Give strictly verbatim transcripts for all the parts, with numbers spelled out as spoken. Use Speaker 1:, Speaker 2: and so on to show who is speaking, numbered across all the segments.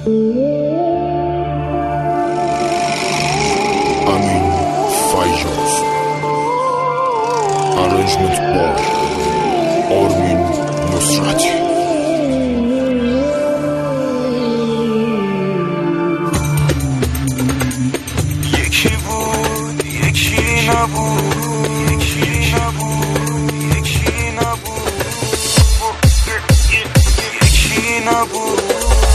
Speaker 1: امین فیاض. Arrangement by آرمین نصرتی.
Speaker 2: یکی بود یکی نبود، یکی نبود یکی نبود، یکی نبود.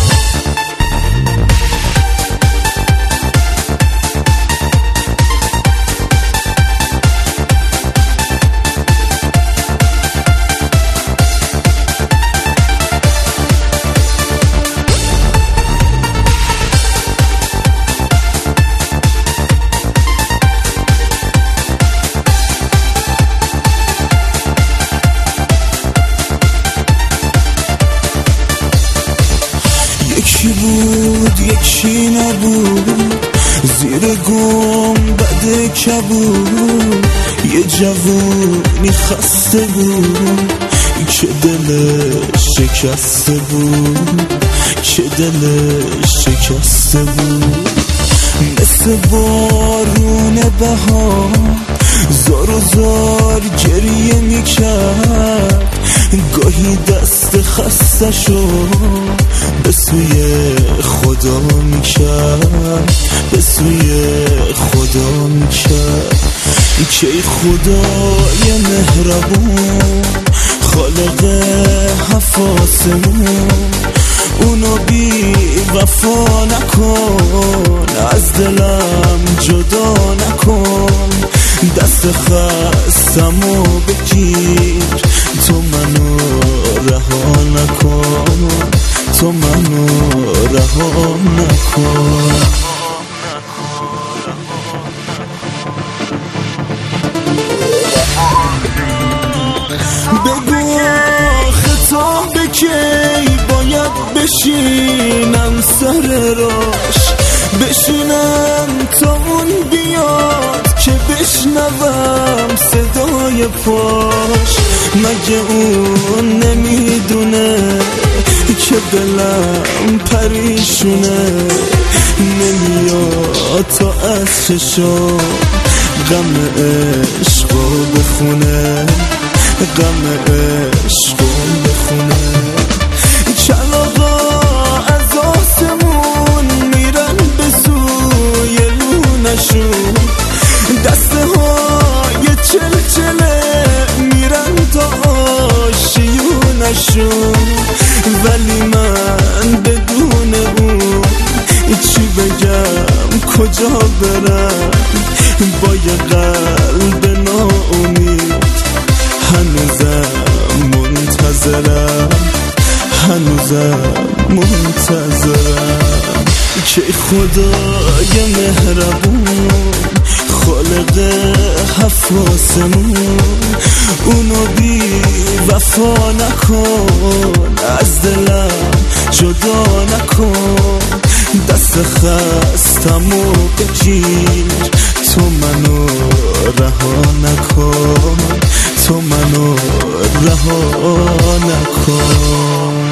Speaker 3: یکی بود یکی نبود، زیر گنبد کبود یه جوونی خسته بود که دلش شکسته بود، که دلش شکسته بود. مثل بارون بهار زار و زار گریه میکرد، گاهی دست خسته شد به سوی خدا میکرد، به سوی خدا میکرد. که خدای مهربون خالق حفاظمون، اونو بی وفا نکن، از دلم جدا نکن. دست خستمو بگیر، تو منو رها نکن، تو منو رها نکن. بگو خطاب کی باید بشینم سر راش، بشینم تا اون بیاد که بشنوم صدای پاش. مگه اون نمیدونه که دلم پریشونه، نمیاد تا از چشام غم عشقو بخونه، غم عشقو بخونه. کلاغا از آسمون میرن به سوی لونشون، دسته های چلچله میرن تا آشیونشون. ولی من بدون اون چی بگم، کجا برم با یه قلب ناامید. هنوزم منتظرم، هنوزم منتظرم که خدای مهربون خالق حفاظمون، اونو بی وفا نکن، از دلم جدا نکن. دست خستمو بگیر، تو منو رها نکن، تو منو رها نکن.